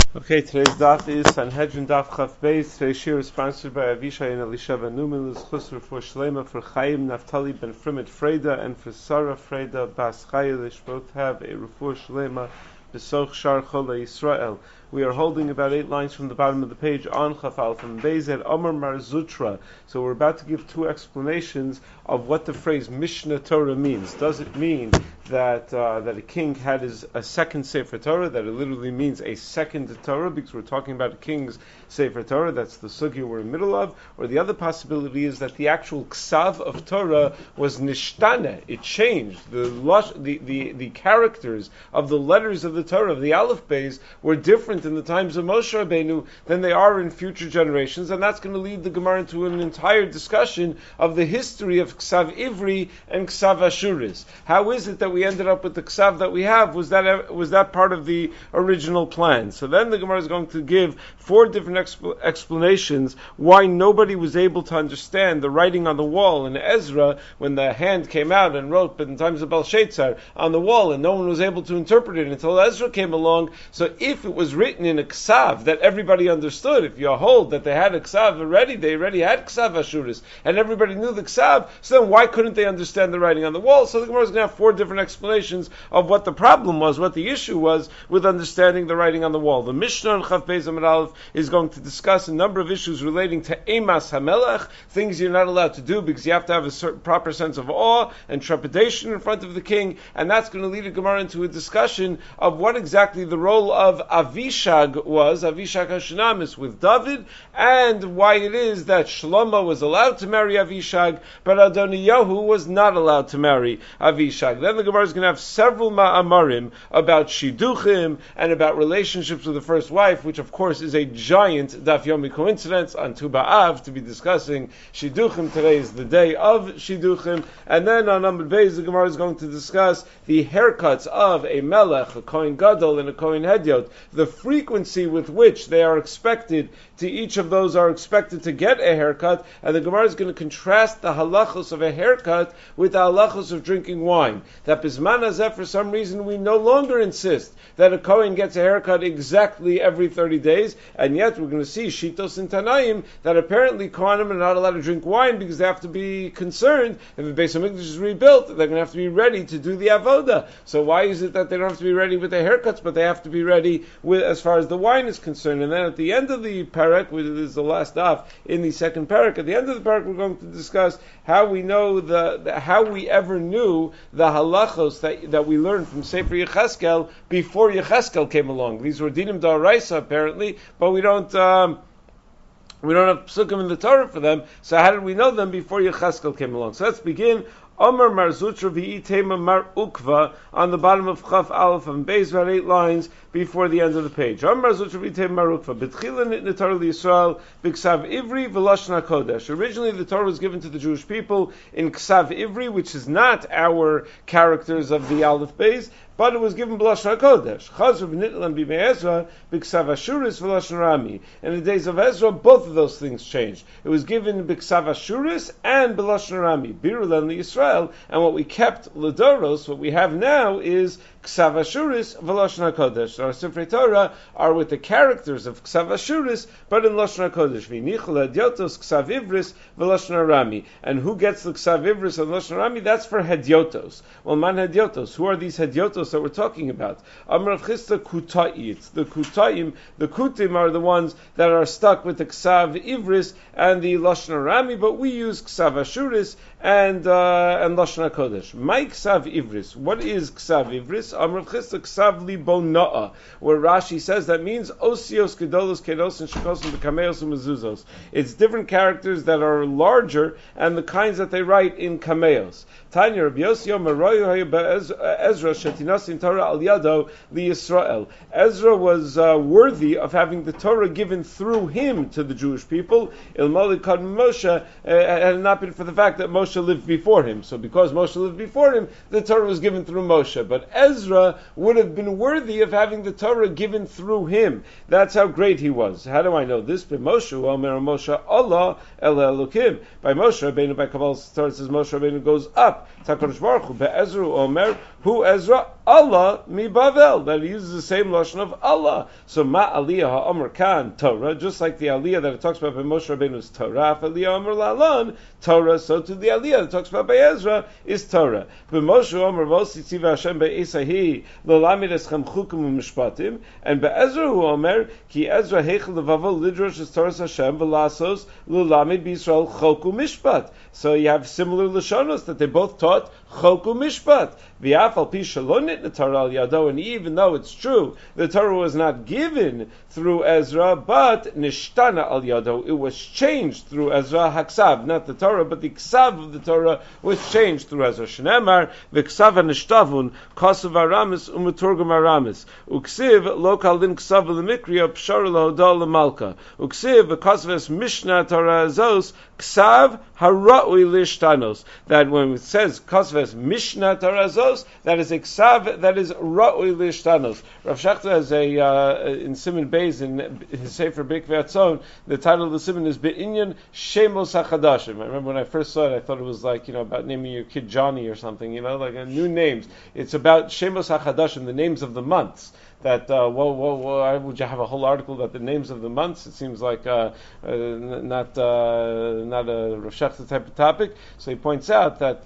Okay, today's daf is Sanhedrin Daf Chaf Beis. Today's shir is sponsored by Avishai and Elisheva Newman. L'schus for Shlema for Chaim Naftali ben Frimet Freda and for Sarah Freda Bas Chayilish. Both have a refuah Shlema B'soch Shar Chola Yisrael. We are holding about 8 lines from the bottom of the page on Chaf Al from Beis at Omer Mar Zutra. So we're about to give 2 explanations of what the phrase Mishnah Torah means. Does it mean that a king had a second Sefer Torah, that it literally means a second Torah, because we're talking about a king's Sefer Torah, that's the sugya we're in the middle of, or the other possibility is that the actual ksav of Torah was nishtana, it changed. The characters of the letters of the Torah, of the Aleph Beis, were different in the times of Moshe Rabbeinu than they are in future generations, and that's going to lead the Gemara into an entire discussion of the history of ksav Ivri and ksav Ashuris. How is it that we ended up with the ksav that we have? Was that part of the original plan? So then the Gemara is going to give 4 different explanations why nobody was able to understand the writing on the wall in Ezra when the hand came out and wrote, but in times of Belshazzar on the wall, and no one was able to interpret it until Ezra came along. So if it was written in a ksav that everybody understood, if you hold that they had a ksav already, they already had ksav Ashuris, and everybody knew the ksav, so then why couldn't they understand the writing on the wall? So the Gemara is going to have 4 different explanations of what the problem was, what the issue was with understanding the writing on the wall. The Mishnah on Chaf Beis Amud Aleph is going to discuss a number of issues relating to Emas HaMelech, things you're not allowed to do because you have to have a certain proper sense of awe and trepidation in front of the king, and that's going to lead a Gemara into a discussion of what exactly the role of Avishag was, Avishag HaShunamis with David, and why it is that Shlomo was allowed to marry Avishag, but Adoniyahu was not allowed to marry Avishag. Then the Gemara is going to have several ma'amarim about Shidduchim and about relationships with the first wife, which of course is a giant Daf Yomi coincidence on Tu B'Av to be discussing Shidduchim. Today is the day of Shidduchim. And then on Amud Beis, the Gemara is going to discuss the haircuts of a Melech, a Kohen Gadol, and a Kohen Hedyot, the frequency with which they are expected to, each of those are expected to get a haircut, and the Gemara is going to contrast the halachos of a haircut with the halachos of drinking wine. That Bisman Hazeh, for some reason, we no longer insist that a Kohen gets a haircut exactly every 30 days, and yet we're going to see Shitos and Tanaim that apparently Kohanim are not allowed to drink wine because they have to be concerned if the Beis HaMikdash is rebuilt, they're going to have to be ready to do the Avodah. So why is it that they don't have to be ready with the haircuts, but they have to be ready with as far as the wine is concerned? And then at the end of the parak, which is the last daf in the second parak, at the end of the parak we're going to discuss how we know how we ever knew the halachos that we learned from Sefer Yecheskel before Yecheskel came along. These were dinim d'oraisa apparently, but we don't have psukim in the Torah for them. So how did we know them before Yecheskel came along? So let's begin. Omer Mar Zutra v'itema Mar Ukva on the bottom of Chaf Aleph and Beis, about 8 lines before the end of the page. Omer Mar Zutra v'itema Mar Ukva b'tchila nitna Torah l'Yisrael b'ksav Ivri v'lashon HaKodesh. Originally the Torah was given to the Jewish people in ksav Ivri, which is not our characters of the Aleph Beis, but it was given b'lashon HaKodesh. Chazru v'nitlan b'mei Ezra b'ksav Ashuris v'lashon Rami. In the days of Ezra, both of those things changed. It was given b'ksav Ashuris and b'lashon Rami. Birulan l'Yisrael. And what we kept L'Doros, what we have now is Ksav Ashuris v'Lashon HaKodesh. Our Sifrei Torah are with the characters of Ksav Ashuris, but in Lashon HaKodesh. V'nichol Hedyotos Ksav Ivris v'Lashon Arami. And who gets the Ksav Ivris and Lashon Arami? That's for Hedyotos. Well, man Hedyotos. Who are these Hedyotos that we're talking about? Amar Rav Chisda Kutayit. The Kutayim, the Kutim are the ones that are stuck with the Ksav Ivris and the Lashon Arami, but we use Ksav Ashuris and Lashon HaKodesh. My Ksav Ivris. What is Ksav Ivris? Amar Rav Chisda Ksav Libo Na'a, where Rashi says that means Osios, Gedolos, Kedos, and Shekos, and Kameos, and Mezuzos. It's different characters that are larger and the kinds that they write in Kameos. Tanya Rabbi Yossi Omer Royu Ezra Shetinasin Torah Al Yado LiYisrael. Ezra was worthy of having the Torah given through him to the Jewish people. Ilmali Kad Moshe had it not been for the fact that Moshe lived before him. So because Moshe lived before him, the Torah was given through Moshe. But Ezra would have been worthy of having the Torah given through him. That's how great he was. How do I know this? By Moshe, Omer Moshe Allah El Elokim. By Moshe Rabbeinu, by Kabbalah's Torah, says Moshe Rabbeinu goes up. Takadosh Baruch Hu be'Ezra Omer Who Ezra? Allah mi Bavel. That he uses the same lashon of Allah. So ma aliyah ha'omer kan Torah, just like the aliyah that it talks about by Moshe Rabbeinu's Torah. Aliyah omer la'alon Torah. So to the aliyah that talks about by Ezra is Torah. But Moshe omer vosi tziva Hashem be'esahi l'lamid eschem chukim u'mishpatim. And be'ezra hu omer ki Ezra heichel levavel lidrosh es Torah Hashem v'lasos l'lamid b'Yisrael chok u'mishpat. So you have similar lashonos that they both taught chok u'mishpat. V'afal pi shalonit the Torah al yado, and even though it's true the Torah was not given through Ezra, but nishtana al yado, it was changed through Ezra. Haksav, not the Torah, but the ksav of the Torah was changed through Ezra. Shneimar v'ksav nishtavun kasav aramis u'meturgam aramis uksiv lo kalin ksav l'mikriya pshar l'hodal l'malka uksiv v'kasav es mishnah Torah azos ksav hara'ui lishtanos. That when it says kasav es mishnah Torah azos, that is a ksav that is ra'ui lishtanos. Rav Shechter has in Siman Beis in his Sefer Bikvei Atzon, the title of the Siman is Be'inyan Shemos HaChadashim. I remember when I first saw it, I thought it was like, about naming your kid Johnny or something, like a new names. It's about Shemos HaChadashim, the names of the months. That why would you have a whole article about the names of the months? It seems like not a Rav Shechter type of topic. So he points out that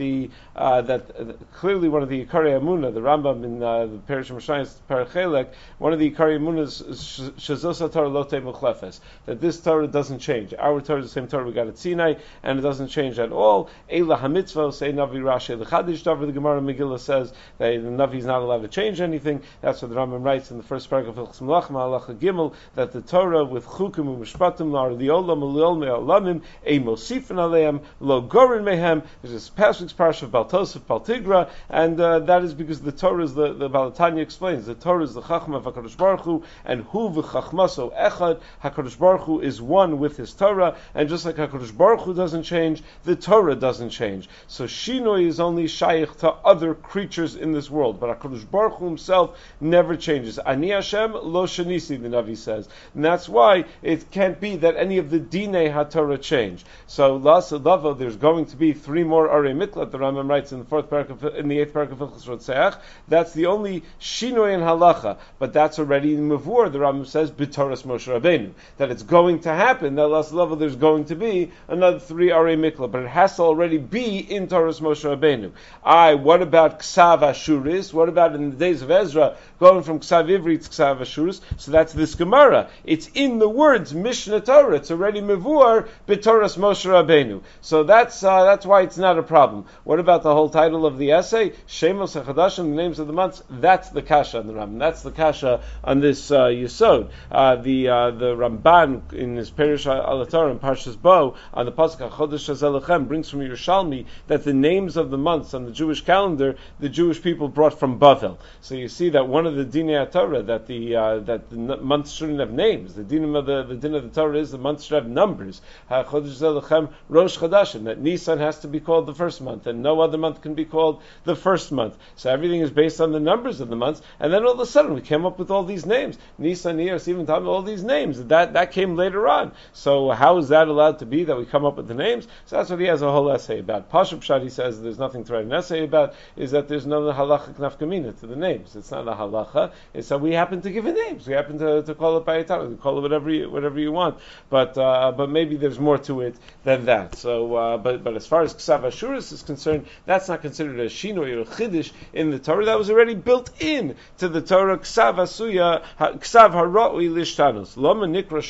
clearly one of the Ikari Amunah, the Rambam in the Perish Mashayis Parachelek, one of the Ikari Amunahs is Shazos Torah Lote Muchlefes, that this Torah doesn't change. Our Torah is the same Torah we got at Sinai, and it doesn't change at all. Eila Hamitzvah, say Navi Rashi L'Chadish Davar, the Gemara Megillah says that the Navi is not allowed to change anything. That's what the Rambam writes in the first paragraph of Hilchos Melachim Halacha Gimel, that the Torah with chukim u'mishpatim lar liolam u'liol me'olamim a mosifin aleim lo gorin mehem. There's this past week's parsha of Baltosef Baltigra, and that is because the Torah is the Balatanya explains the Torah is the Chachma of Hakadosh Baruch Hu, and Hu v'Chachmaso echad. Hakadosh Baruch Hu is one with his Torah, and just like Hakadosh Baruch Hu doesn't change, the Torah doesn't change. So Shinoi is only shaykh to other creatures in this world, but Hakadosh Baruch Hu himself never changes. Ani Hashem lo shanisi, the Navi says, and that's why it can't be that any of the Dinei HaTorah change. So Lasa, there's going to be 3 more Arei Miklat. The Rambam writes in the 8th paragraph of Hilchos Rotzeach. That's the only Shinoi in Halacha, but that's already in Mavur. The Rambam says B'Toras Moshe Rabbeinu, that it's going to happen. That Lasa, there's going to be another 3 Arei Miklat, but it has to already be in Toras Moshe Rabbeinu. What about Ksav Ashuris? What about in the days of Ezra, going from Ksav Ivri to Ksav Ashurus? So that's this Gemara. It's in the words Mishnah Torah. It's already Mavur B'Toras Moshe Rabbeinu. So that's why it's not a problem. What about the whole title of the essay? Shemos HaChadashim, the names of the months. That's the kasha on the Rambam. That's the kasha on this Yesod. The Ramban in his Perish Al Torah in Parshas Bo on the pasuk HaChodesh Hazelachem brings from Yerushalmi that the names of the months on the Jewish calendar, the Jewish people brought from Bavel. So you see that one of the Dinei Torah, that the months shouldn't have names. The din of the Torah is the months should have numbers. HaChodesh Hazelachem Rosh Chodashim, that Nisan has to be called the first month, and no other month can be called the first month. So everything is based on the numbers of the months, and then all of a sudden we came up with all these names. Nisan, Iyar, Sivan, Tammuz, all these names. That came later on. So how is that allowed to be, that we come up with the names? So that's what he has a whole essay about. Pashup Pshat, he says there's nothing to write an essay about, is that there's no halacha nafkamina to the names. It's not a halacha. It's that we happen to give it names. We happen to call it by a title. We call it whatever you want. But maybe there's more to it than that. So, but as far as Ksav Ashuris is concerned, that's not considered a shinoi or a chiddush in the Torah. That was already built in to the Torah. Ksav Asuya, Ksav Hara'ui Lishtanos. Lama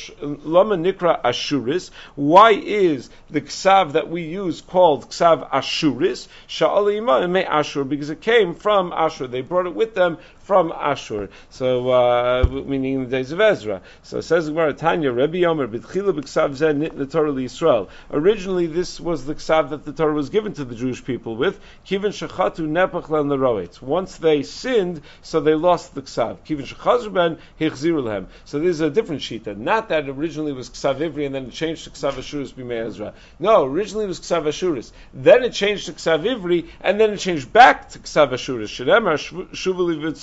Nikra Ashuris. Why is the Ksav that we use called Ksav Ashuris? Sha'ali Ima Me Ashur, because it came from Ashur. They brought it with them from Ashur. So, meaning in the days of Ezra. So it says Gemara Tanya, Rebbe Yomer, B'tchila b'ksav zeh nitna Torah l'Yisrael. Originally, this was the ksav that the Torah was given to the Jewish people with. Kivin shechatu nepach len l'roetz. Once they sinned, so they lost the ksav. Kivin shechazru ben hichziru lehem. So there's a different shita. Not that originally it was ksav ivri and then it changed to ksav ashuris b'mei Ezra. No, originally it was ksav ashuris. Then it changed to ksav ivri and then it changed back to ksav ashuris. Shedemar shuvali v'tzor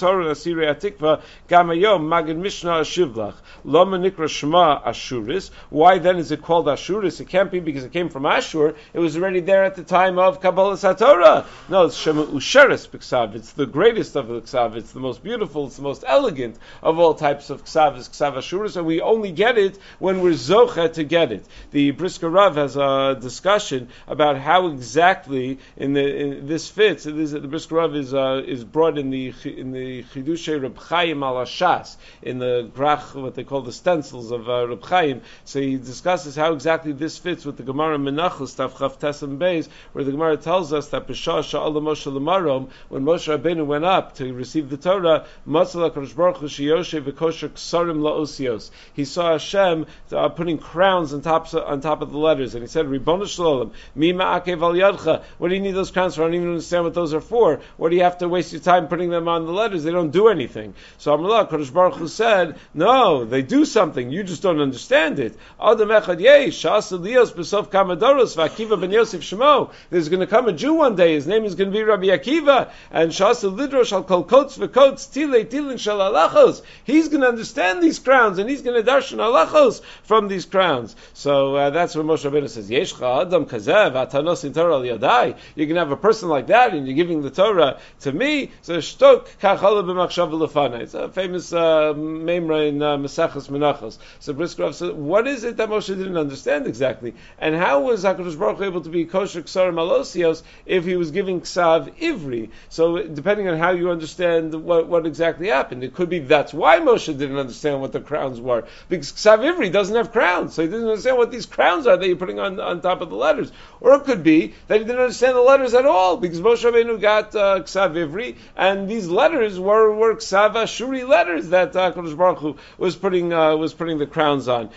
Torah Asirei Atikva Gamayom Magid Mishnah Ashivlach Lama Nikra Shema Ashuris. Why then is it called Ashuris? It can't be because it came from Ashur. It was already there at the time of Kabbalah Satorah. No, it's Shema Usheres B'Ksav. It's the greatest of the Ksav. It's the most beautiful. It's the most elegant of all types of Ksav. Is Ksav Ashuris, and we only get it when we're Zocha to get it. The Brisker Rav has a discussion about how exactly in this fits. The Brisker Rav is brought in the Chidushay Reb Chaim al Ashas, in the Grach, what they call the stencils of Reb Chaim. So he discusses how exactly this fits with the Gemara Menachos Tav Chav Tesam Beis, where the Gemara tells us that B'Shah Sha'ala Moshe L'Marom, when Moshe Rabbeinu went up to receive the Torah, Matzah HaKadosh Baruch Hu Sheyoshev V'Kosher Ksarim La'osios. He saw Hashem putting crowns on top of the letters, and he said, Ribono Shalom, Mi Ma'akev Al Yadcha. What do you need those crowns for? I don't even understand what those are for. What do you have to waste your time putting them on the letters? They don't do anything. So Amrullah, Kadosh Baruch Hu said, no, they do something. You just don't understand it. Adam Echad Yesh, Sha'as Elios B'Sof Kamadoros, V'Akiva Ben Yosef Shemo. There's going to come a Jew one day. His name is going to be Rabbi Akiva, and Sha'as Lidrosh Al Kol Kots V'Kots Tilei Tilin Shal Halachos. He's going to understand these crowns, and he's going to darshan halachos from these crowns. So that's what Moshe Rabbeinu says. Yeshcha Adam Kazev Atanos in Torah Al Yadai. You can have a person like that, and you're giving the Torah to me. So Shtok Kachala B'Machshav L'Fanai. It's a famous memra in Maseches Menachos. So Brisker Rav says, what is it that Moshe didn't understand exactly? And how was HaKadosh Baruch Hu able to be kosher Ksarim Alosios if he was giving Ksav Ivri? So depending on how you understand what exactly happened, it could be that's why Moshe didn't understand what the crowns were, because Ksav Ivri doesn't have crowns, so he didn't understand what these crowns are that you're putting on top of the letters. Or it could be that he didn't understand the letters at all, because Moshe Rabbeinu got Ksav Ivri, and these letters were Ksav Ashuri letters that HaKadosh Baruch Hu was putting the crowns on.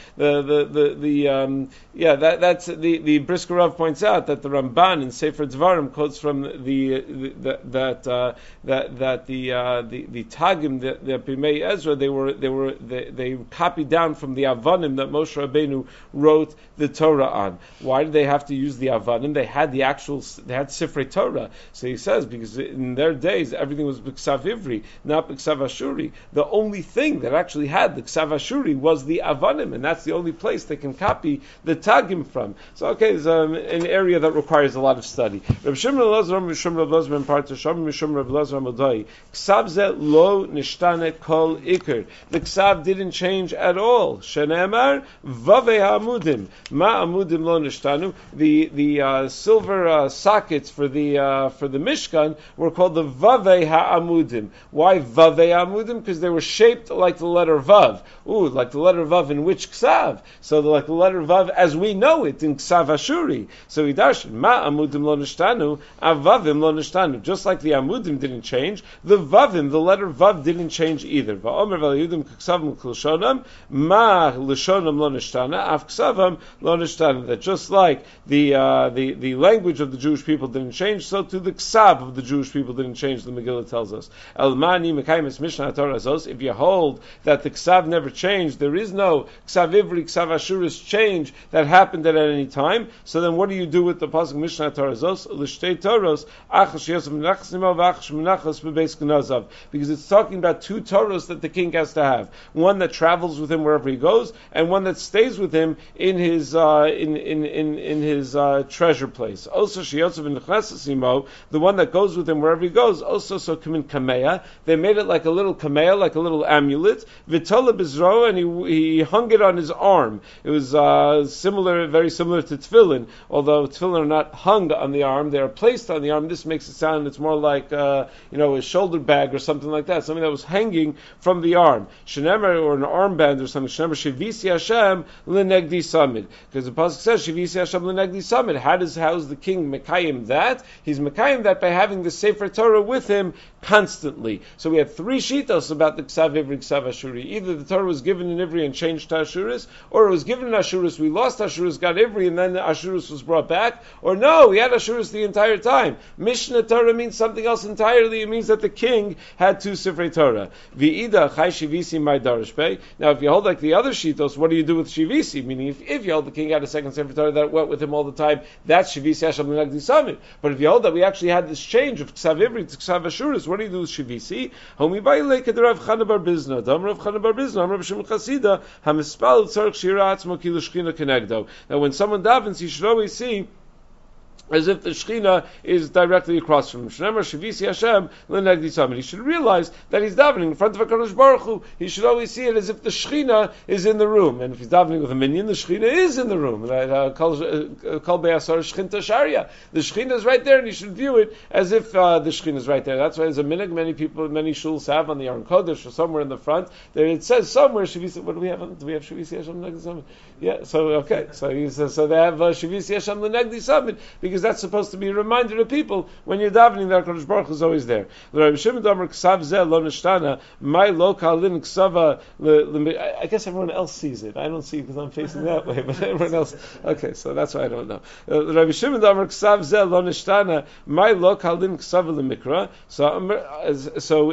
That's the Brisker Rav points out that the Ramban in Sefer Dvarim quotes from the Tagim, the Pimei Ezra, they copied down from the Avanim that Moshe Rabbeinu wrote the Torah on. Why did they have to use the Avanim? They had Sifrei Torah. So he says, because in their days everything was B'Ksav Ivri, not B'Ksav Ashuri. The only thing that actually had the Ksav Ashuri was the Avanim, and that's the only place they can copy the Tagim from. So there's an area that requires a lot of study. Reb Shimon Elazar, Mishum Reb Elazar ben Parta Sham, Mishum Reb Elazar Modai. Ksav ze lo nishtane kol ikr. The Ksav didn't change at all. Shenemar vavei ha'amudim. Ma amudim lo nishtanu. The silver sockets for the Mishkan were called the vavei ha'amudim. Why vavei ha'amudim? Because they were shaped like the letter Vav. Like the letter Vav in which Ksav? So like the letter Vav as we know it in Ksav Ashuri. So he darshan ma amudim lo nishtanu, avavim lo nishtanu. Just like the amudim didn't change, the vavim, the letter Vav, didn't change either. Va'omer v'layudim k'ksavim k'lshonam, ma l'shonam lo nishtana, av k'savam lo nishtana. That just like the language of the Jewish people didn't change, so to the ksav of the Jewish people didn't change. The Megillah tells us. El mani mekayim Mishnah Torah Zos. If you hold that the ksav never changed, there is no ksav ivri, ksav ashuris change that happened at any time. So then, what do you do with the pasuk Mishnah Torah Zos? L'shtei Toros achash yosef menachas nimo v'achash menachas b'beis knazav, because it's talking about two Toros that the king has to have: one that travels with him wherever he goes, and one that stays with him in his treasure place. Also, sheyosef menachas nimo, the one that goes with him wherever he goes. Also, so kamin kameya, they made it like a little kameya, like a little amulet. V'tola bizro, and he hung it on his arm. It was very similar to tefillin, although tefillin are not hung on the arm, they are placed on the arm. This makes it sound, it's more like a shoulder bag or something like that, something that was hanging from the arm. Shenemer, or an armband or something. Shenemer shivisi Hashem l'negdi samid, because the pasuk says shivisi Hashem l'negdi samid. How is the king mekayim that? He's mekayim that by having the Sefer Torah with him constantly. So we have three shitos about the Ksav Ivri, Ksav Ashuri. Either the Torah was given in Ivri and changed to Ashuris, or it was given in Ashuris, we lost Ashuris, got Ivri, and then the Ashuris was brought back, or no, we had Ashuris the entire time. Mishnah Torah means something else entirely. It means that the king had two Sifrei Torah. V'ida chai shivisi my darishpei. Now, if you hold like the other shitos, what do you do with shivisi? Meaning, if you hold the king had a second Sefer Torah that went with him all the time, that's shivisi Hashem l'nagdi samid. But if you hold that we actually had this change of Ksav Ivri to Ksav Ashuris, what do you do with shivisi? see. Homi Baile Rav Chana bar Bizna, Dam Rav Chana bar Bizna, Rav Shimon Chasida, Hamispal Tzarch Shira Atzmo Ki L'Shechina Kenegdo. Now when someone davens, he should always see as if the Shechina is directly across from him. Shneimar Shavisi Hashem L'Negdi Tzamid. He should realize that he's davening in front of HaKadosh Baruch Hu. He should always see it as if the Shechina is in the room. And if he's davening with a minion, the Shechina is in the room. Kol Be'asar Shechinta Sharia. The Shechina is right there, and he should view it as if the Shechina is right there. That's why there's a minhag many people, many shuls have on the Aron Kodesh or somewhere in the front. There it says somewhere Shavisi. What do we have? Do we have Shavisi Hashem L'Negdi Tzamid? Yeah. So okay. So he says, so they have Shavisi Hashem L'Negdi Tzamid because that's supposed to be a reminder to people when you're davening that HaKadosh Baruch Hu is always there. I guess everyone else sees it. I don't see it because I'm facing that way, but everyone else. Okay, so that's why I don't know. Rabbi Shimon Damar Ksav Zeh Lo Nishtana My Lo Kalin Ksav L'Mikra. So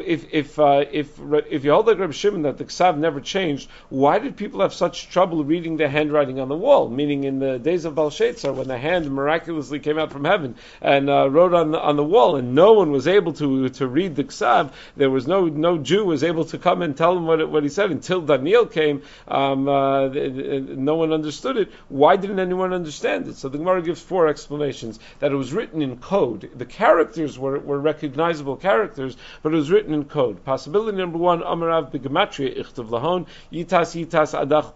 if you hold like Rabbi Shimon that the Ksav never changed, why did people have such trouble reading the handwriting on the wall? Meaning in the days of Belshazzar, when the hand miraculously came out from heaven and wrote on the wall, and no one was able to read the Ksav. There was no Jew was able to come and tell him what he said until Daniel came. No one understood it. Why didn't anyone understand it? So the Gemara gives 4 explanations. That it was written in code. The characters were recognizable characters, but it was written in code. Possibility number 1: Amarav b'gematria ichtav lahon yitas adach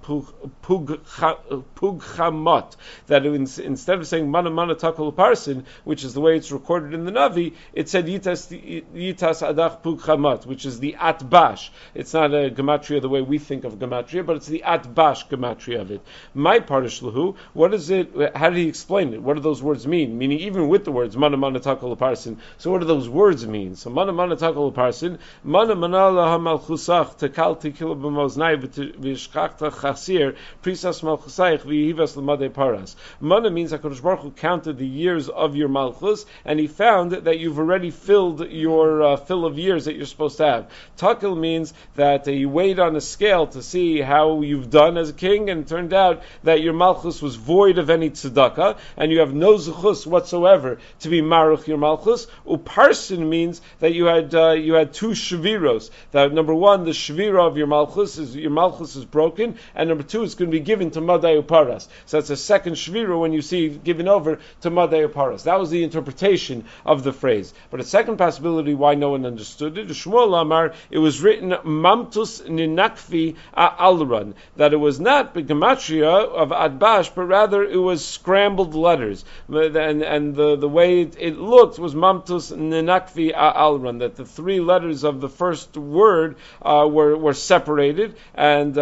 pug chamot. That instead of saying mana mana takol parsin, which is the way it's recorded in the Navi, it said yitas adach pug chamat, which is the atbash. It's not a gematria the way we think of gematria, but it's the atbash gematria of it. My parish lahu, what is it? How did he explain it? What do those words mean? Meaning, even with the words mana mana takol parsin. So what do those words mean? So mana mana takol parsin, mana mana laha malchusach tekal tikil b'moznai v'shchachta chasir prisas malchusayich v'yihivas l'madei paras. Mana means HaKadosh Baruch Hu counted the years of your malchus, and he found that you've already filled your fill of years that you're supposed to have. Takil means that he weighed on a scale to see how you've done as a king, and it turned out that your malchus was void of any tzedakah, and you have no zuchus whatsoever to be maruch your malchus. Uparsin means that you had 2 shviros. That number 1, the shvira of your malchus is broken, and number 2, it's going to be given to Madai Uparas. So that's a second shvira when you see given over to Madai Uparas. That was the interpretation of the phrase. But a second possibility why no one understood it, Shmuel Amar, it was written Mamtus Ninakfi Alran, that it was not the gematria of Adbash, but rather it was scrambled letters. And the way it looked was Mamtus Ninakfi Alran, that the 3 letters of the first word were separated, and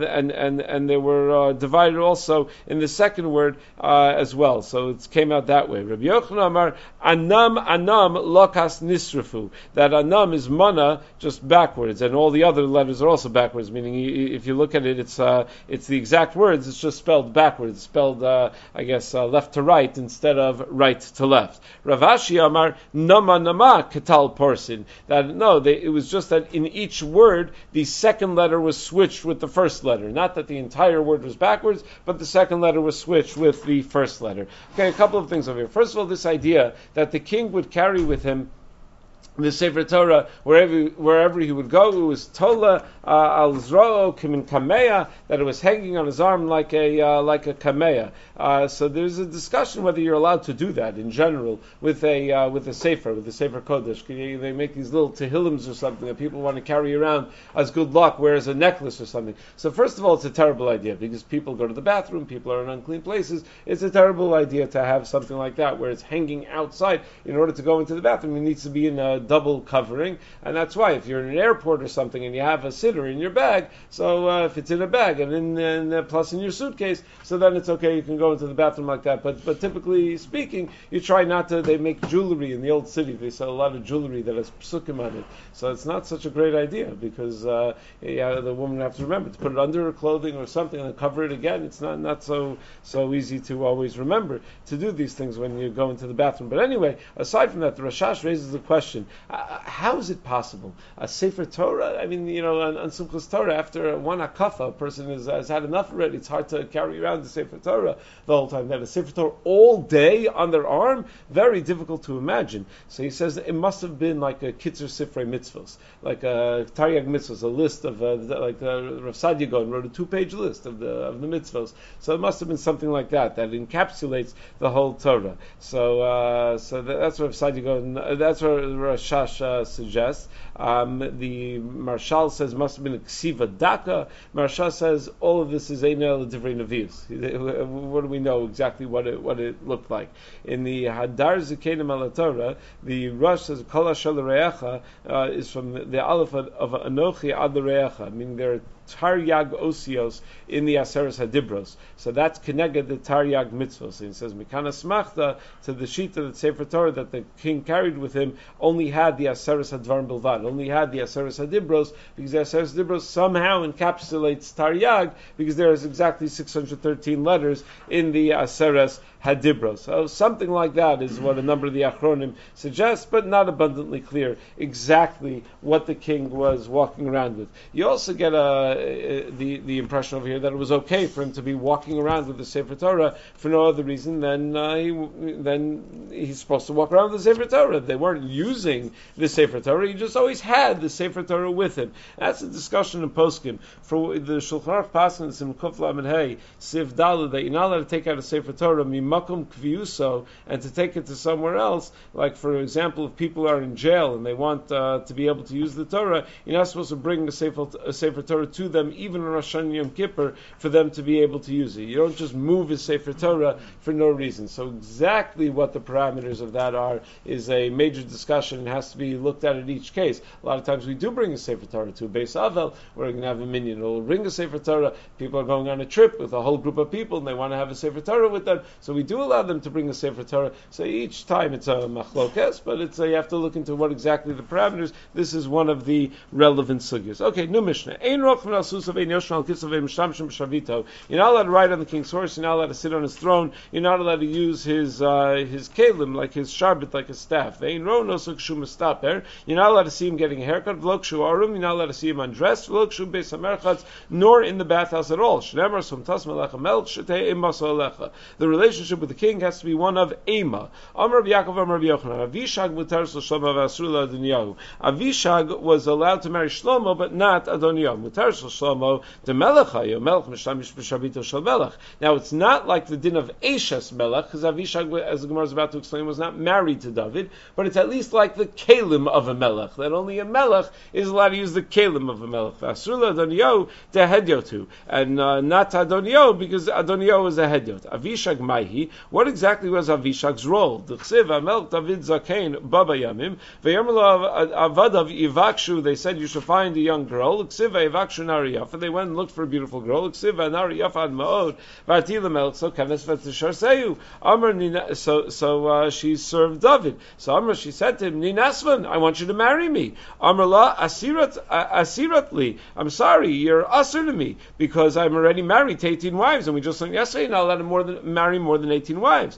they were divided also in the second word as well. So it came out that way. Rabbi Yochanan Amar Anam Lokas Nisrafu, that Anam is mana just backwards, and all the other letters are also backwards. Meaning, if you look at it, it's the exact words. It's just spelled backwards, spelled left to right instead of right to left. Rav Ashi Amar Nama Ketal Porsin, that it was just that in each word the second letter was switched with the first letter. Not that the entire word was backwards, but the second letter was switched with the first letter. Okay, a couple of things over here. First of all, this idea that the king would carry with him the Sefer Torah wherever he would go. It was Tola al Zroo Kimin Kameya, that it was hanging on his arm like a Kameya. So there's a discussion whether you're allowed to do that in general with a Sefer, with the Sefer Kodesh. They make these little Tehillims or something that people want to carry around as good luck, wear as a necklace or something. So first of all, it's a terrible idea because people go to the bathroom, people are in unclean places. It's a terrible idea to have something like that where it's hanging outside. In order to go into the bathroom, it needs to be in a double covering, and that's why if you're in an airport or something and you have a siddur in your bag, so if it's in a bag and plus in your suitcase, so then it's okay, you can go into the bathroom like that. But typically speaking, you try not to. They make jewelry in the old city. They sell a lot of jewelry that has psukim on it, so it's not such a great idea because the woman has to remember to put it under her clothing or something and cover it again. It's not so easy to always remember to do these things when you go into the bathroom. But anyway, aside from that, the Rashash raises the question question. How is it possible? A Sefer Torah, I mean, on Simchas Torah, after one akafa, a person has had enough already. It's hard to carry around the Sefer Torah the whole time. They have a Sefer Torah all day on their arm, very difficult to imagine. So he says it must have been like a Kitzur Sifrei Mitzvos, like a Taryag Mitzvos, a list of, like Rav Sadia Gaon wrote a 2-page list of the mitzvos. So it must have been something like that encapsulates the whole Torah. So that's what Rav Sadia Gaon, that's what Rashash suggests. The Marshal says must have been a Ksiva Daka. Marshal says all of this is Einel Divrei Nevius. What do we know exactly what it looked like? In the Hadar Zikenim Al Torah, the Rosh says Kol Asher L'Reacha is from the Aleph of Anochi Ad L'Reacha, meaning there are Taryag Osios in the Aseres Hadibros. So that's connected the Taryag Mitzvos. And he says Mikana Smachta to the sheet of the Sefer Torah that the king carried with him only had the Aseres Hadvarim Bilvad, only had the Aseres Hadibros, because the Aseres Hadibros somehow encapsulates Taryag, because there is exactly 613 letters in the Aseres Hadibros. So something like that is what a number of the Achronim suggest, but not abundantly clear exactly what the king was walking around with. You also get the impression over here that it was okay for him to be walking around with the Sefer Torah for no other reason than he's supposed to walk around with the Sefer Torah. They weren't using the Sefer Torah, he just always had the Sefer Torah with him. That's a discussion in Poskim. For the Shulchan Aruch Paskin in Kuf Lamed Hey, Siv Dalet, that you're not allowed to take out a Sefer Torah Makom Kviuso and to take it to somewhere else. Like, for example, if people are in jail and they want to be able to use the Torah, you're not supposed to bring a Sefer Torah to them, even on Rosh Hashanah Yom Kippur, for them to be able to use it. You don't just move a Sefer Torah for no reason. So exactly what the parameters of that are is a major discussion and has to be looked at in each case. A lot of times we do bring a Sefer Torah to a Beis Avel, we're going to have a minyan. We'll bring a Sefer Torah, people are going on a trip with a whole group of people and they want to have a Sefer Torah with them, so we do allow them to bring a Sefer Torah. So each time it's a machlokes, but you have to look into what exactly the parameters. This is one of the relevant sugyas. Okay, new Mishnah. You're not allowed to ride on the king's horse. You're not allowed to sit on his throne. You're not allowed to use his kelim, like his sharbet, like his staff. You're not allowed to see him getting a haircut. You're not allowed to see him undressed. Nor in the bathhouse at all. The relationship with the king has to be one of Ema. Amar Yaakov, Amar Yochanan. Avishag mutar Shlomo v'asur Adoniyahu. Avishag was allowed to marry Shlomo, but not Adoniyahu. Mutar Shlomo the Melech hayo Melech mishtamish b'shabito shel Melech. Now it's not like the din of Eshes Melech, because Avishag, as the Gemara is about to explain, was not married to David, but it's at least like the kelim of a Melech, that only a Melech is allowed to use the kelim of a Melech. V'asur Adoniyahu to hedyotu, and not Adoniyahu, because Adoniyahu is a hedyot. Avishag Maihi. What exactly was Avishag's role? The Chsiv Amelch David Zakein Baba Yamim V'Yamelu Avadav Yivakshu. They said you should find a young girl. Chsiv Yivakshu Nari Yafa. They went and looked for a beautiful girl. Chsiv Nari Yafa Ad Maod V'Ati L'Melch. So Kanes V'Tishar Seyu Amar Nina. So she served David. So Amar, she said to him, Ninasvan, I want you to marry me. Amar La Asiratli. I'm sorry, you're asur to me because I'm already married to 18 wives, and we just learned yesterday not allowed to marry more than 18 wives.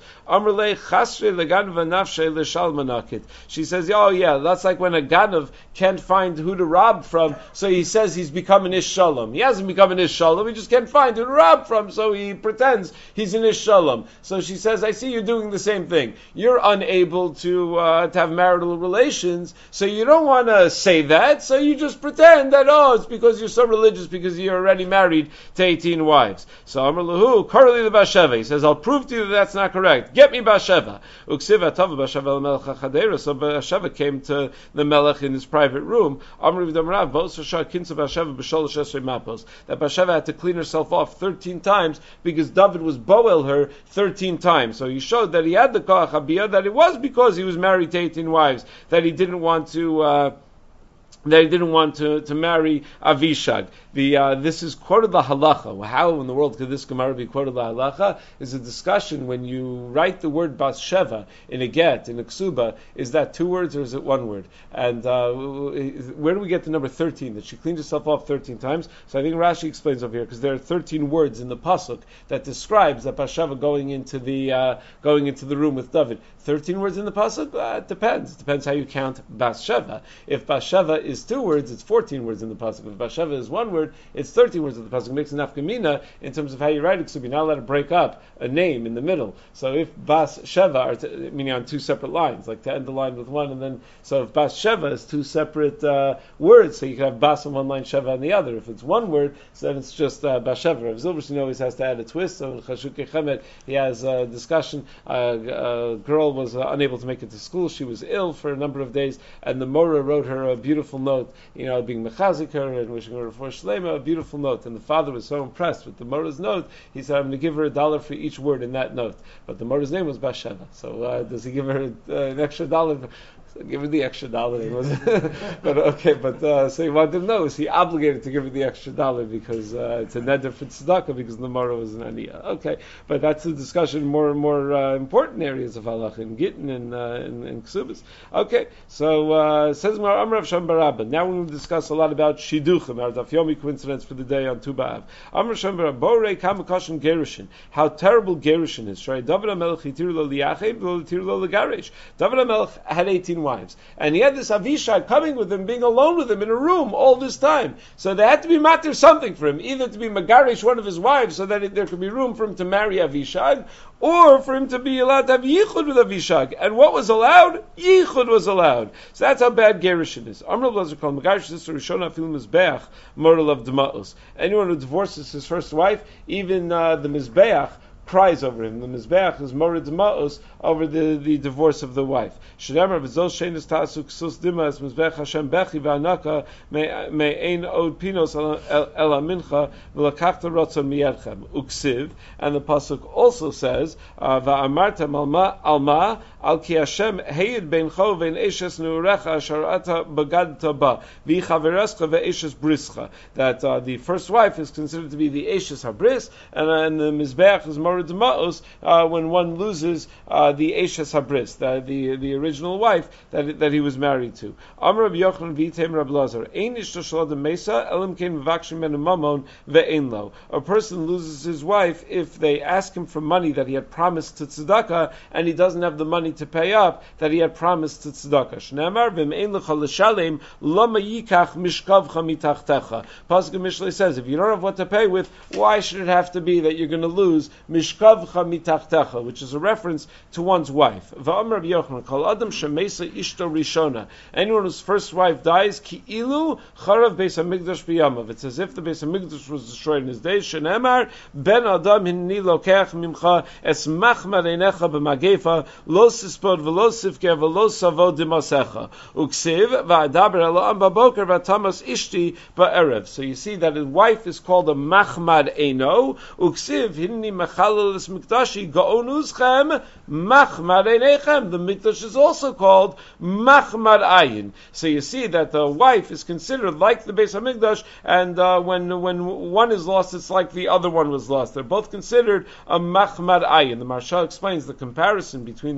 She says, oh yeah, that's like when a Ganav can't find who to rob from, so he says he's become an Ish Shalom. He hasn't become an Ish Shalom, he just can't find who to rob from, so he pretends he's an Ish Shalom. So she says, I see you're doing the same thing. You're unable to have marital relations, so you don't want to say that, so you just pretend that, it's because you're so religious, because you're already married to 18 wives. So Amar Lahu, Karli the Basheva. He says, I'll prove to you that that's not correct. Get me Basheva. Uksiva Tava Basheva Melech HaChadera. So Basheva came to the Melech in his private room. Amar V'damrav, Vos Hashar Kinsa Basheva B'sholosh Esrei Mapos. That Basheva had to clean herself off 13 times because David was boel her 13 times. So he showed that he had the Koach Abiyah, that it was because he was married to 18 wives, that he didn't want to they didn't want to marry Avishag. This is quoted the halacha. How in the world could this Gemara be quoted the halacha? Is a discussion when you write the word Bas Sheva in a get, in a ksuba, is that 2 words or is it 1 word? And where do we get the number 13? That she cleaned herself off 13 times? So I think Rashi explains over here, because there are 13 words in the pasuk that describes that Bas Sheva going into the room with David. 13 words in the pasuk? It depends. It depends how you count Bas Sheva. If Bas Sheva is 2 words, it's 14 words in the pasuk. If Bas Sheva is 1 word, it's 13 words in the pasuk. It makes an nafkamina in terms of how you write it, so you're not allowed to break up a name in the middle. So if Bas Sheva, meaning on 2 separate lines, like to end the line with 1, and then, so if Bas Sheva is 2 separate words, so you can have Bas on one line, Sheva on the other. If it's 1 word, so then it's just Bas Sheva. Rav Zilberstein always has to add a twist, so in Chashukei Chemet, he has a discussion. A girl was unable to make it to school. She was ill for a number of days, and the Mora wrote her a beautiful note, being mechazik her and wishing her for Shlema, a beautiful note. And the father was so impressed with the Mora's note, he said, I'm going to give her $1 for each word in that note. But the Mora's name was Bas Sheva. So does he give her an extra $1? So give her the extra $1. So he wanted to know, is he obligated to give her the extra $1 because it's a neder for tzedakah because the Mora was an aniyah? Okay, but that's the discussion more and more important areas of halach in Gittin and Ksubas. Okay, so says Mar Amrav Sham Barabba. Now we're going to discuss a lot about Shiduchim, our Daf Yomi coincidence for the day on Tu B'Av. Amrav Sham Barabba, Borei Kamakoshin Gerushin. How terrible Gerushin is. David HaMelech Hitir Lo Liyachem, Lo Hitir Lo L'Garesh. David HaMelech had 18 wives, and he had this Avishai coming with him, being alone with him in a room all this time. So there had to be matter something for him, either to be Megarish, one of his wives, so that there could be room for him to marry Avishai, or for him to be allowed to have Yichud with Avishag. And what was allowed? Yichud was allowed. So that's how bad Gerushin is. Amr Blazer called Megarish sister Rishona Fil Mizbeach, Moral of Demaus. Anyone who divorces his first wife, even the Mizbeach, cries over him. The Mizbeach is Morid Ma'os over the divorce of the wife. Shedemar v'zol shenis tasuk sus dimas Mizbeach Hashem bechi v'anaka me'ein od pinos el mincha v'lakachta rotzon miyadchem uksiv. And the pasuk also says va'amarta alma al ki Hashem heyid beincho ve'in eshes nu'urecha sharata bagadta ba v'chaverescha ve'eshes brischa. That the first wife is considered to be the eshes habris, and the Mizbeach is Morid Ma'os when one loses the Eshes Habris, the original wife that he was married to. Amar Rabbi Yochanan v'Yitem Rabbi Lazar, Ein ishto shalad mesa elim kein mevakshim men mamon ve'ein lo. A person loses his wife if they ask him for money that he had promised to tzedakah and he doesn't have the money to pay up that he had promised to tzedakah. Shneimar v'mein lecha l'shalem lama yikach mishkavcha mitachtecha. Pasuk Mishlei says, if you don't have what to pay with, why should it have to be that you're going to lose mishkavcha mitachtecha, which is a reference to one's wife. V'amar Rabbi Yochanan, kol adam shemesa ishto rishona. Anyone whose first wife dies, ki ilu charav beis hamikdash b'yamav. It's as if the beis hamikdash was destroyed in his days. Shenemar ben adam hinni lokeach mimcha es machmar einecha b'magefa lo sispod v'lo sivke v'lo savo dimasecha uksiv v'adaber eloam b'boker v'tamas ishti ba'erev. So you see that his wife is called a machmad eino uksiv hinni mechalel es mikdashi gaonuzchem machmad einechem. The mikdash is also called machmad ayin. So you see that the wife is considered like the Beis Hamikdash, and when one is lost, it's like the other one was lost. They're both considered a machmad ayin. The Maharsha explains the comparison between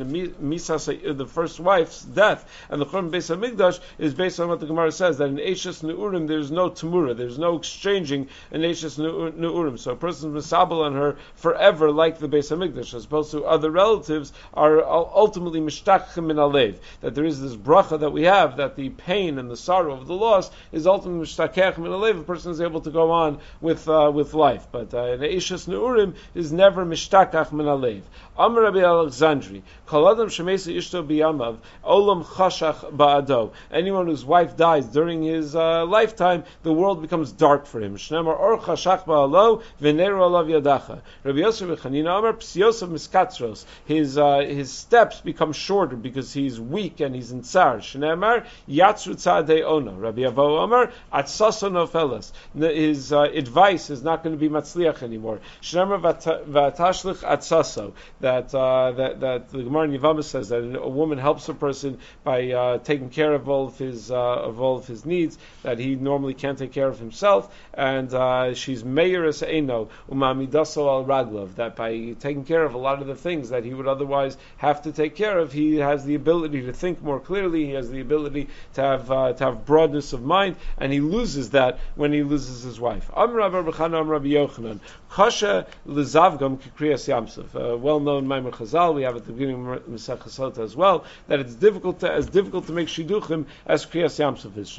the first wife's death and the Churban Beis Hamikdash is based on what the Gemara says, that in Eishes Neurim there's no Tamura, there's no exchanging in Eishes Neurim. So a person's misabel on her forever like the Beis Hamikdash, as opposed to other relatives are ultimately mishtachim min alev. That there is this bracha that we have, that the pain and the sorrow of the loss is ultimately mishtachim min alev. A person is able to go on with life, but in Eishes Neurim is never mishtachach min alev. Amar Rabbi Alexandri, kol adam shemesa ishto biyamav olam chashach ba'ado. Anyone whose wife dies during his lifetime, the world becomes dark for him. Shnemar or chashach ba'alo v'neru alav yadacha. Rabbi Yosef Chanina Amar psios of miskatzros. His his steps become shorter because he's weak and he's in tsar. Shneimar yatzru tzadei ono. Rabbi Avo Amar atzaso nofelas. His advice is not going to be matzliach anymore. Shneimar vatashlich atzaso. That the Gemara in Yevamos says that a woman helps a person by taking care of all of his needs that he normally can't take care of himself, and she's meyeres eino umamidaso al raglov, that by taking care of a lot of the things that he would otherwise have to take care of, he has the ability to think more clearly, he has the ability to have broadness of mind, and he loses that when he loses his wife. Amar Rabbi Chana Amar Rabbi Yochanan kasha lezavgam kikriyas yamsuf, a well-known Maimer Chazal we have at the beginning of Masechah Sota as well, that it's difficult to make shidduchim as kriyas yamsuf is.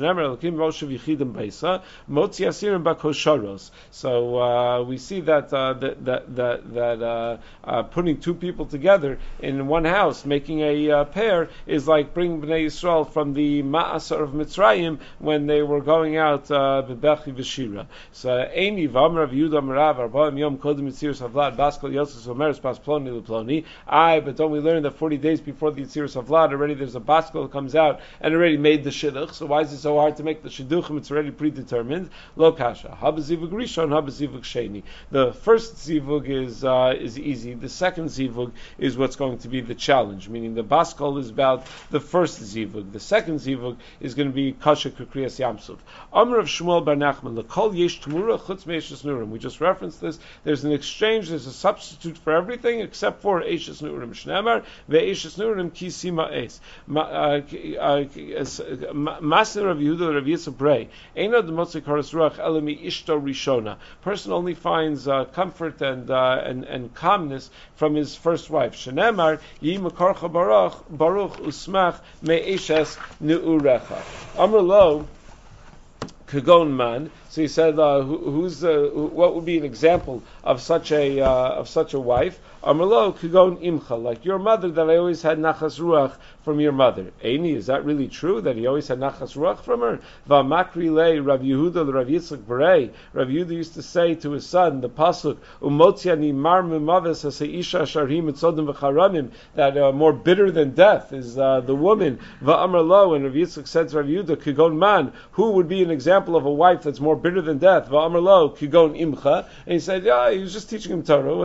So we see that putting two people together in one house, making a pair, is like bringing Bnei Yisrael from the Ma'asar of Mitzrayim when they were going out Bebechi v'Shira. So Eini v'Amar Rav Yehuda Marav Arba'im Yom Kodim Yitziras Havlad Baskal Yosef Omeres Pas Ploni Leploni. But don't we learn that 40 days before the Yitziras Havlad already there's a Baskal that comes out and already made the Shidduch? So why is it so hard to make the Shidduchim? It's already predetermined. Lo kasha. Habazivug Rishon, Habazivug Sheni. The first zivug is easy. The second zivug is what's going to be the challenge. Meaning the Baskal is about the first zivug. The second zivug is going to be kasha kukriyas yamsuf. Amr of Shmuel bar Nachman lekol yesh tmura chutz me'eshes nurim. We just referenced this. There's an exchange. There's a substitute for everything except for eshes nurim. Shneimar ve'eshes nurim ki sima es. Master of Yehuda Rav Yitzchak Brei. Eino demotzi karas ruach elemi ishto rishona. Person only finds comfort and calmness from his first wife. Shneimar yi makarcha baruch usmach me'eshes nu'urecha. Amr lo kagon man. So he said, what would be an example of such a wife? Amrlo kigon imcha, like your mother, that I always had nachas ruach from your mother. Eini, is that really true that he always had nachas ruach from her? V'makri le Rav Yehuda Rav Yitzchak Berei. Rav Yehuda used to say to his son, the pasuk umotziani mar mimaves haseisha sharhim etzodim v'charamim, that more bitter than death is the woman. V'amrlo, and Rav Yitzchak said to Rav Yehuda, kigon man, who would be an example of a wife that's more bitter than death? V'amrlo kigon imcha, and he said, yeah, he was just teaching him Torah.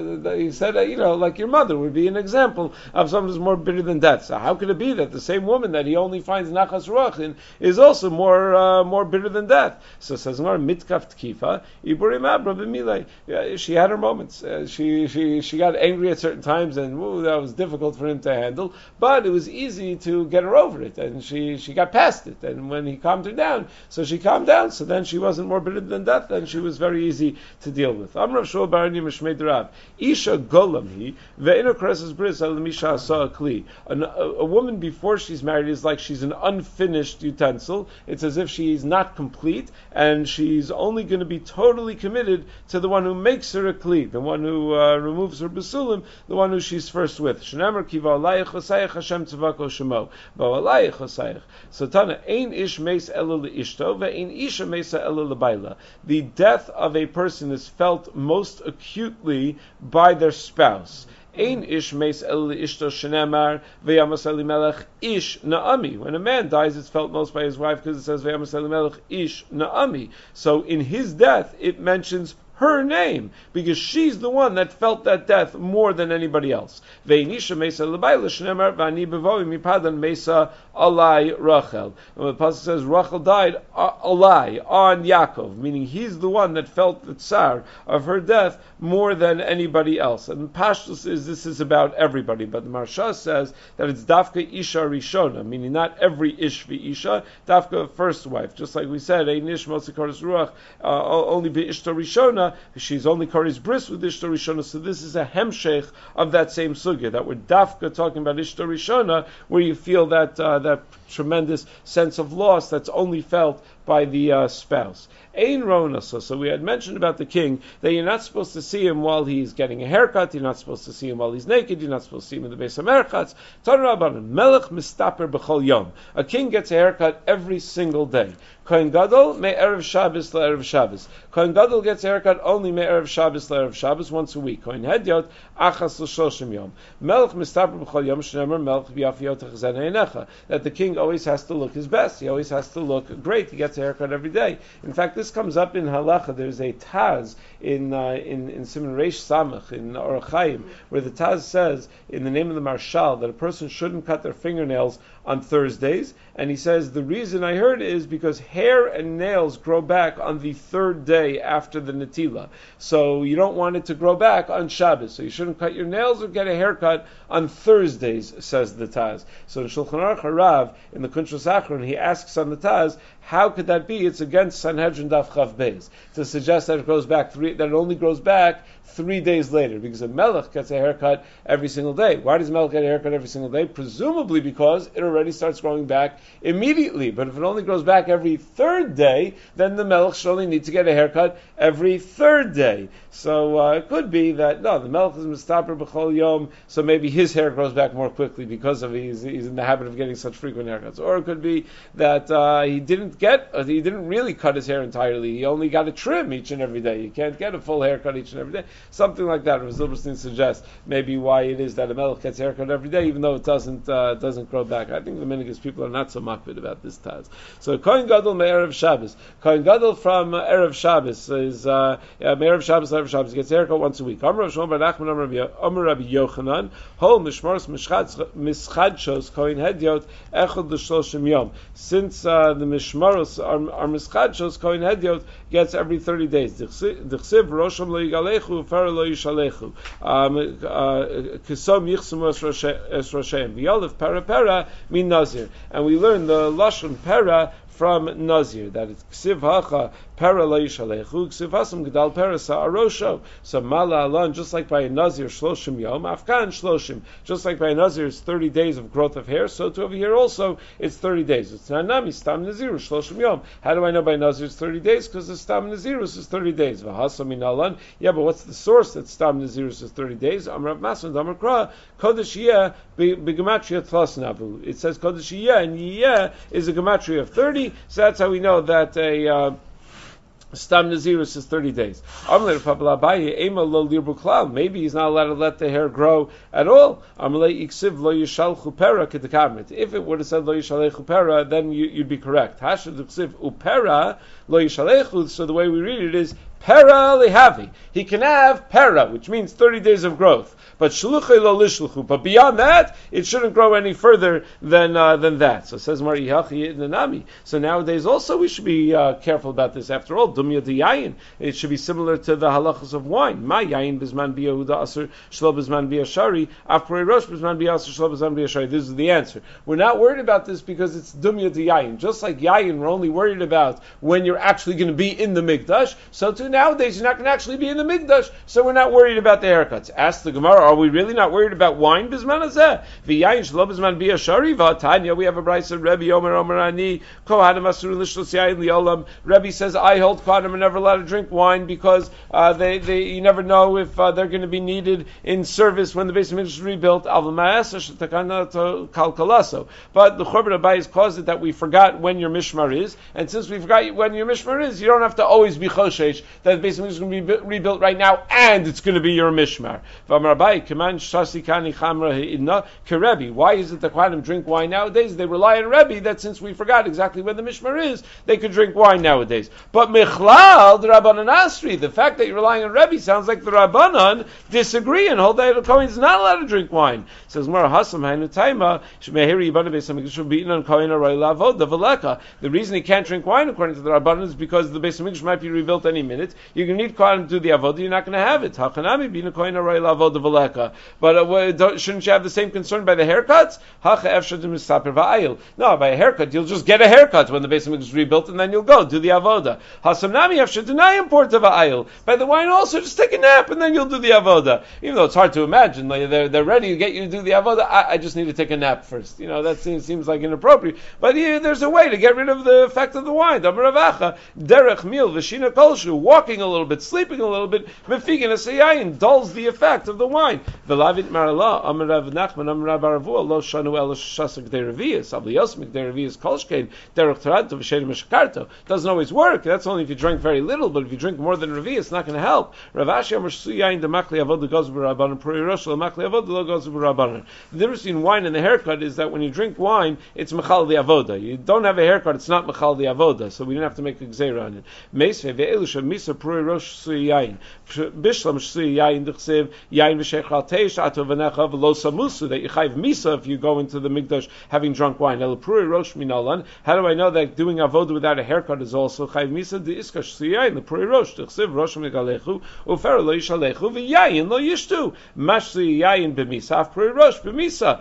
He said, like your mother would be an example of someone who's more bitter than death. So how could it be that the same woman that he only finds nachas ruach in is also more bitter than death? So says mitkaf tkifa iburim abra b'milei. She had her moments. She got angry at certain times, and that was difficult for him to handle. But it was easy to get her over it, and she got past it. And when he calmed her down, so she calmed down. So then she wasn't more bitter than death, and she was very easy to deal with. Amrav Shul Barani Mishmei Rav Isha Golam ve'ino kreses bris al misha asa kli. A woman before she's married is like she's an unfinished utensil. It's as if she's not complete, and she's only going to be totally committed to the one who makes her a kli, the one who removes her basulim, the one who she's first with. Shneimar ki va'alayich v'sayich Hashem tzavako shemo va'alayich v'sayich. So Tana ein ish meis ela leishto ve'ein isha meisa ela lebayla. The death of a person is felt most acutely by their spouse. Ein ish meis el ishto shenemar ve'yamas elimelech ish naami. When a man dies, it's felt most by his wife because it says ve'yamas elimelech ish naami. So in his death, it mentions her name, because she's the one that felt that death more than anybody else. Ve'nisha mesa lebayla shnemar v'ani bevoim mipadan mesa alai Rachel. And the pasuk says Rachel died alai, on Yaakov, meaning he's the one that felt the tsar of her death more than anybody else. And Pashtus this is about everybody, but the Marsha says that it's dafka isha rishona, meaning not every ish v'isha, dafka first wife. Just like we said, ein ish mosikaris ruach, only v'ishta rishona, she's only Karis Bris with Ishta Rishona, so this is a hemshech of that same sugya, that we're dafka talking about Ishta Rishona, where you feel that tremendous sense of loss that's only felt by the spouse. Ein ronasa. So we had mentioned about the king that you're not supposed to see him while he's getting a haircut. You're not supposed to see him while he's naked. You're not supposed to see him in the Beis HaMerchatz. Tanur Rabbanan, Melech mistaper b'chol yom. A king gets a haircut every single day. Kohen Gadol me erev Shabbos la erev Shabbos. Kohen Gadol gets a haircut only me erev Shabbos la erev Shabbos once a week. Kohen Hedyot achas l'shoshim yom. Melech mistaper b'chol yom shneimar melech b'yafiyot achzen einecha. That the king always has to look his best. He always has to look great. He gets a haircut every day. In fact, this comes up in halacha. There's a Taz in Siman Reish Samach in Orach Chaim where the Taz says in the name of the Marshal that a person shouldn't cut their fingernails on Thursdays, and he says the reason I heard is because hair and nails grow back on the third day after the Natila. So you don't want it to grow back on Shabbos. So you shouldn't cut your nails or get a haircut on Thursdays, says the Taz. So in Shulchan Aruch Harav, in the Kuntrus Achron, he asks on the Taz, how could that be? It's against Sanhedrin Daf Chav Beis to suggest that it only grows back 3 days later, because a melech gets a haircut every single day. Why does a melech get a haircut every single day? Presumably because it already starts growing back immediately. But if it only grows back every third day, then the melech should only need to get a haircut every third day. So it could be that no, the melech is mistaper b'chol yom, so maybe his hair grows back more quickly because of he's in the habit of getting such frequent haircuts. Or it could be that he didn't really cut his hair entirely. He only got a trim each and every day. You can't get a full haircut each and every day. Something like that. Rav Zilberstein suggests maybe why it is that a melech gets a haircut every day, even though it doesn't grow back. I think the Minigas people are not so makbid about this Taz. So Kohen Gadol me'erev Shabbos. Kohen Gadol from Erev Shabbos is me'erev Shabbos, Erev Shabbos gets a haircut once a week. Amar Rav Shlomo bar Nachman, Amar Rabbi Yochanan, Hol mishmaros mischadshos Kohen Hedyot echad l'shloshim yom. Since the mishmaros are mischadshos, Kohen Hedyot gets every 30 days. D'chsiv rosham lo yigalechu u'fer lo yishalechu. Kisom yichsum es roshem. V'yolef pera min nazir. And we learn the lashon pera from Nazir, that it's ksiv hacha pera lo yishalechu, ksiv hasam gedal pera sa'arosho. So mala alon, just like by a Nazir shloshim yom, afkan shloshim, just like by a Nazir it's 30 days of growth of hair, so to over here also it's 30 days. It's nanami stam nazir shloshim yom. How do I know by Nazir it's 30 days? Because the stam nazirus is 30 days. V'hasam min alon. Yeah, but what's the source that stam nazirus is 30 days? Amar Masud Amar Kra kodesh yeh b'gematria tlasnavu. It says kodesh yeh, and yeh is a gematria of 30. So that's how we know that a Stam Nazirus is 30 days. Maybe he's not allowed to let the hair grow at all. If it would have said lo yishalechu pera, then you'd be correct. So the way we read it is pera lehavi. He can have pera, which means 30 days of growth. But shluchei lo lishluchu. But beyond that, it shouldn't grow any further than that. So it says Mar Yihachi Nanami. So nowadays also we should be careful about this. After all, dumya de yayin. It should be similar to the halachas of wine. Ma yayin bizman biyahuda aser shlo bizman biyashari afrei rosh bizman biyaser shlo bizman biyashari. This is the answer. We're not worried about this because it's dumya de yayin. Just like yayin, we're only worried about when you're actually going to be in the mikdash. So too nowadays you're not going to actually be in the mikdash. So we're not worried about the haircuts. Ask the Gemara. Are we really not worried about wine? Bisman hazeh v'yayin shlo bisman biyashari v'atanya. We have a brayso Rebbe Omer Ani kohanim asur lishlos yayin liolam. Rebbe says I hold kohanim are never allowed to drink wine because they you never know if they're going to be needed in service when the Beis Hamikdash is rebuilt. But the Churban Abayis caused it that we forgot when your mishmar is, and since we forgot when your mishmar is, you don't have to always be choshesh that the Beis Hamikdash is going to be rebuilt right now and it's going to be your mishmar. Why is it the Kohanim drink wine nowadays? They rely on Rebbe that since we forgot exactly when the mishmar is, they could drink wine nowadays. But Michlal, the Rabbanan Asri, the fact that you're relying on Rebbe sounds like the Rabbanan disagree and hold that the Kohen is not allowed to drink wine. It says Mar Hasam Hainu Taima Shmehiri Yibana Beis Hamikdash beaten on Kohen Aray Lavod the Veleka. The reason he can't drink wine according to the Rabbanan is because the Beis Hamikdash might be rebuilt any minute, it, you're going to need Kohen to do the avodah, you're not going to have it. Hachanami bina Kohen arei la'avodah v'leka. But shouldn't you have the same concern by the haircuts? Hacha efshar d'misaper v'ayil. No, by a haircut, you'll just get a haircut when the Beis Hamikdash is rebuilt, and then you'll go do the avodah. Hasamnami efshar d'nayim porta v'ayil. By the wine also, just take a nap, and then you'll do the avodah. Even though it's hard to imagine, like they're ready to get you to do the avodah, I just need to take a nap first. That seems like inappropriate. But there's a way to get rid of the effect of the wine. Derech mil v'shina kolshu, walking a little bit, sleeping a little bit, mefigin asayayin, dulls the effect of the wine. V'lavit marala, Amar Rav Nachman, Amar Rav Aravua, lo shanu el shasak deravias, avli yosmik deravias kolshkein, derech taranto v'shedim eshakarto. Doesn't always work. That's only if you drink very little, but if you drink more than Ravi, it's not going to help. Rav Ashi Amar Suyayin demakli avodah goes b'rabbanan, Puri Rosh demakli avodah lo goes b'rabbanan. The difference between wine and the haircut is that when you drink wine, it's mechal the avodah. You don't have a haircut, it's not mechal the avodah, so we didn't have to make a gzeira on it. Meisve ve'elu shamisa Puri Rosh Suyayin bishlam Suyayin d'chsev yayin v'sheichal teish ato v'necha v'lo samusu, that you chayv misa if you go into the mikdash having drunk wine. El Puri Rosh minalan. How do I know that doing avodah without a haircut is also chayv misa? The iskash Suyayin the Puri Rosh d'chsev Rosh megalechu ufer lo yishalechu v'yayin lo yishtu mash Suyayin b'misa Puri Rosh b'misa.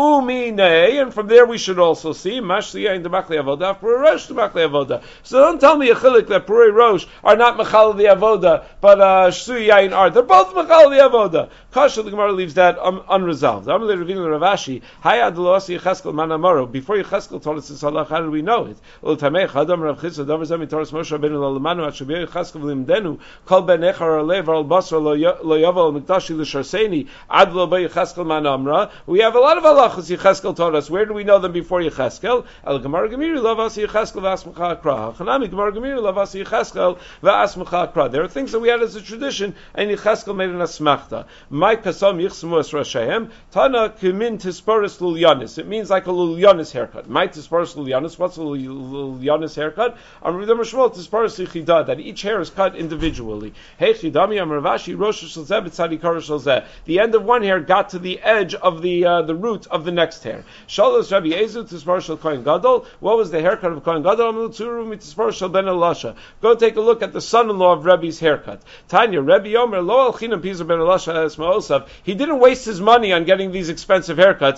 Umine, and from there we should also see Mashliya in the Makli Avodah, Puri Rosh the Makli Avodah. So don't tell me a chilik that Puri Rosh are not Machal the Avodah, but Shsuyayin are. They're both Machal the Avodah. Kasha the Gemara leaves that unresolved. Amalei Ravina Ravashi, Hayad lo asi Yecheskel manamaro. Before Yecheskel told us this halach, how did we know it? Ultamei Chadam Rav Chizda Davar Zami Toras Moshe Rabbeinu Lalamanu Atshabiy Yecheskel v'limdenu Kol ben Echar Alev Al Basra Lo Yaval Mikdashi L'Sharseni Ad Lo Ba Yecheskel manamra. We have a lot of halachas Yecheskel taught us. Where do we know them before Yecheskel? El Gemara Gemiri Lavasi Yecheskel v'Asmacha Akra. Chanami Gemara Gemiri Lavasi Yecheskel v'Asmacha Akra. There are things that we had as a tradition, and Yecheskel made an asmachta. My kasam yichsemu es rashehem tana kimin tisporis lulyanis. It means like a lulyanis haircut. My tisporis lulyanis. What's a lulyanis haircut? Amridim Shmuel tisporis yichida, that each hair is cut individually. Hey chidami amravashi rosh shalzeh b'tzadi kar shalzeh. The end of one hair got to the edge of the root of the next hair. Shalos Rabbi Yezu tisporis shel Kohen Gadol. What was the haircut of Kohen Gadol? Amlutzuru mitisporis shel Ben Elasha. Go take a look at the son-in-law of Rebbe's haircut. Tanya Rebbe Yomer lo al chinam pizar Ben Elasha esma. He didn't waste his money on getting these expensive haircuts.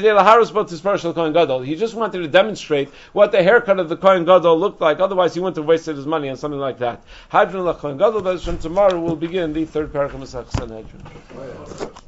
He just wanted to demonstrate what the haircut of the Kohen Gadol looked like. Otherwise, he wouldn't have wasted his money on something like that. Tomorrow we'll begin the third parak of Masechus Sanhedrin.